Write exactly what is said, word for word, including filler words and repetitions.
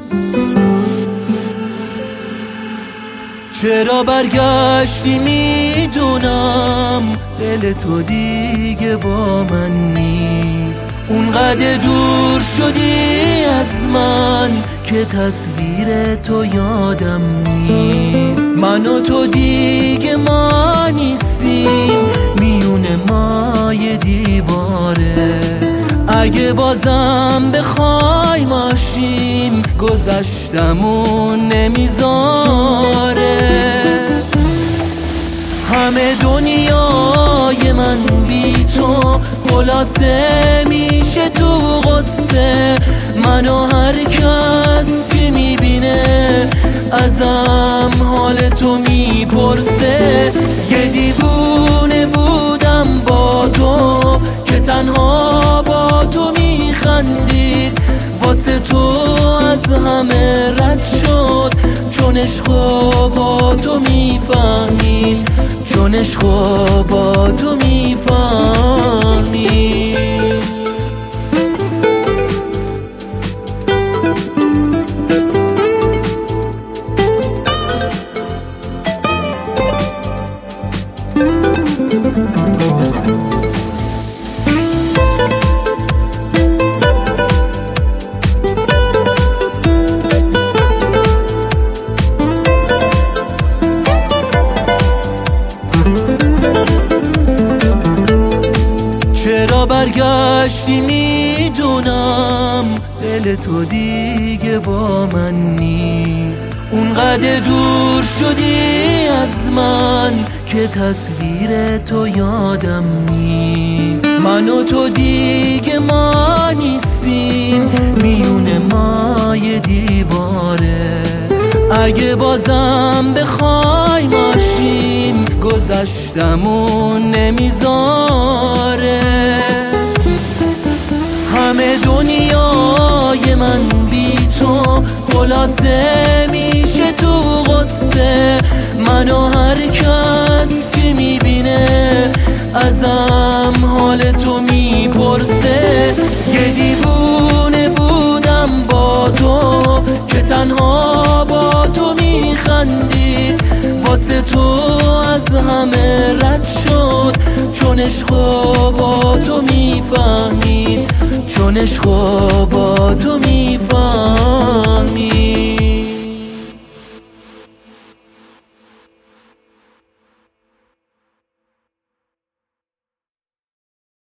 چرا برگشتی میدونم دل تو دیگه با من نیست، اونقدر دور شدی از من که تصویر تو یادم نیست. من و تو دیگه ما نیستیم، میون ما یه دیواره. اگه بازم بخوای ماشیم گذشتمون نمیذاره. همه دنیای من بی تو خلاصه میشه تو غصه. منو هر کس که میبینه ازم حال تو میپرسه. یه دیوونه بودم با تو که تنها با تو میخندید، واسه تو از همه رد شد چون عشقو با تو میفهمید، چون عشقو با تو میفهمید. چرا برگشتی میدونم دل تو دیگه با من نیست، اونقدر دور شدی از من که تصویر تو یادم نیست. من و تو دیگه ما نیستیم، میون ما یه دیواره. اگه بازم بخوای ماشیم گذشتمون نمیذاره. همه دنیای من بی تو خلاصه میشه تو غصه. منو هر کس که میبینه ازم حال تو میپرسه. یه دیوونه بودم با تو که تنها با تو میخندید، واسه تو از همه رد شد چون عشقو با تو میفهمید، چون عشقو با تو میفهمید.